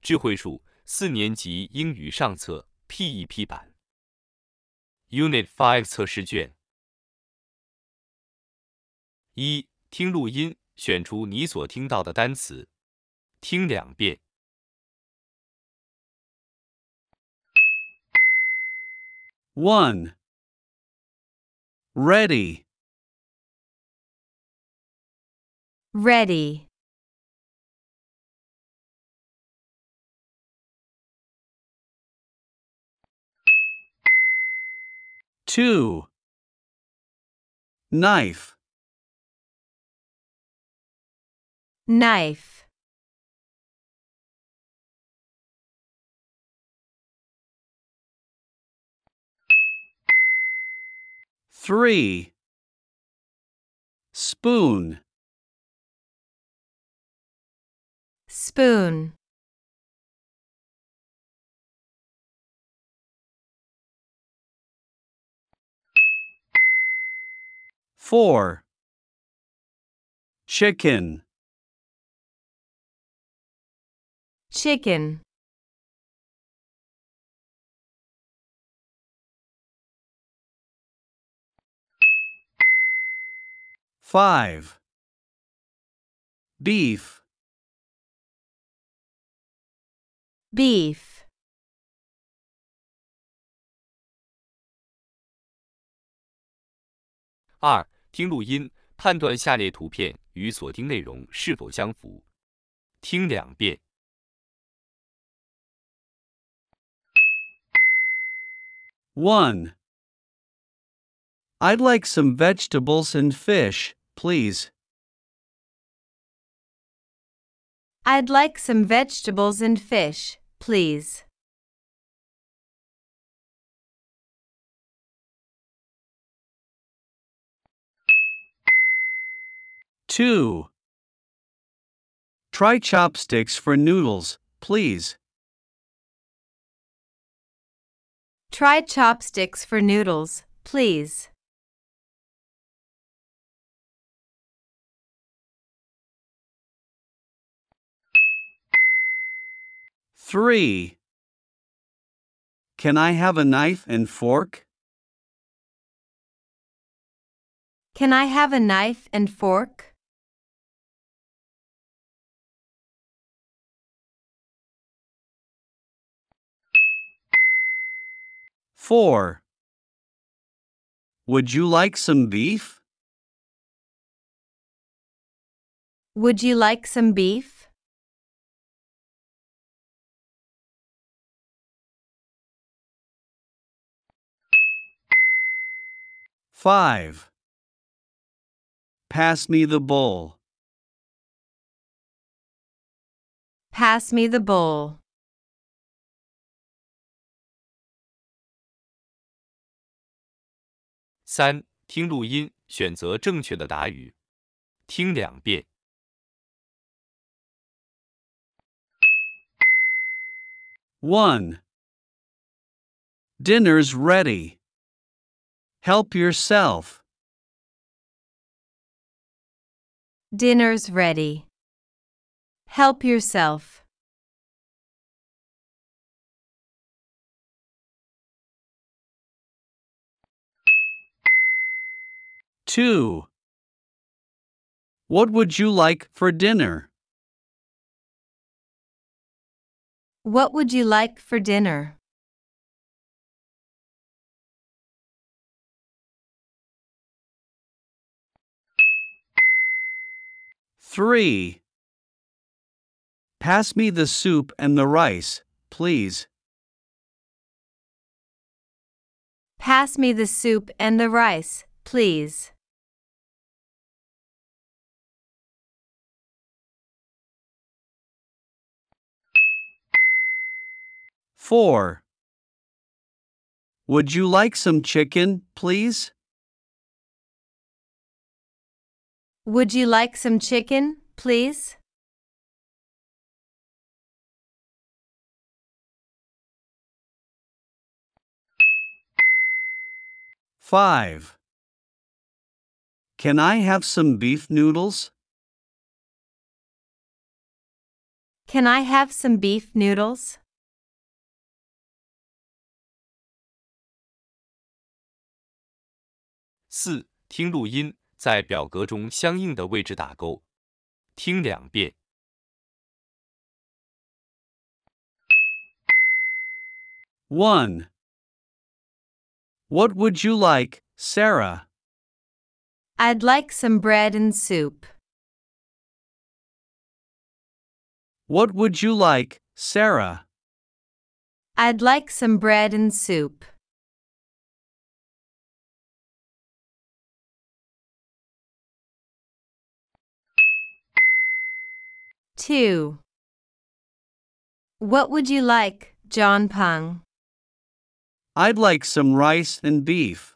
智慧树4年级英语上册 PEP 版 Unit 5测试卷。1. 听录音，选出你所听到的单词，听2遍。 1. Ready. Ready. 2. Knife. Knife. 3. Spoon. Spoon. 4. Chicken. Chicken. 5. Beef. Beef. 2. 听录音，判断下列图片与所听内容是否相符，听2遍。 1. I'd like some vegetables and fish, please. I'd like some vegetables and fish, please. 2. Try chopsticks for noodles, please. Try chopsticks for noodles, please. 3. Can I have a knife and fork? Can I have a knife and fork? 4. Would you like some beef? Would you like some beef? 5. Pass me the bowl. Pass me the bowl. 3. 听录音，选择正确的答语，听2遍。 1. Dinner's ready. Help yourself. Dinner's ready. Help yourself. 2. What would you like for dinner? What would you like for dinner? 3. Pass me the soup and the rice, please. Pass me the soup and the rice, please. 4. Would you like some chicken, please? Would you like some chicken, please? 5. Can I have some beef noodles? Can I have some beef noodles? 四、听录音，在表格中相应的位置打勾。听2遍。 1. What would you like, Sarah? I'd like some bread and soup. What would you like, Sarah? I'd like some bread and soup. 2. What would you like, John Peng? I'd like some rice and beef.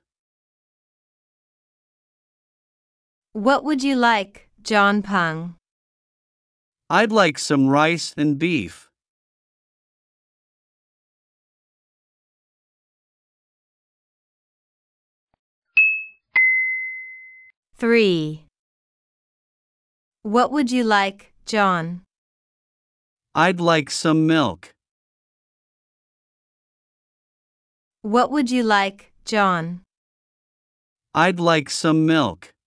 What would you like, John Peng? I'd like some rice and beef. 3. What would you like, John? I'd like some milk. What would you like, John? I'd like some milk.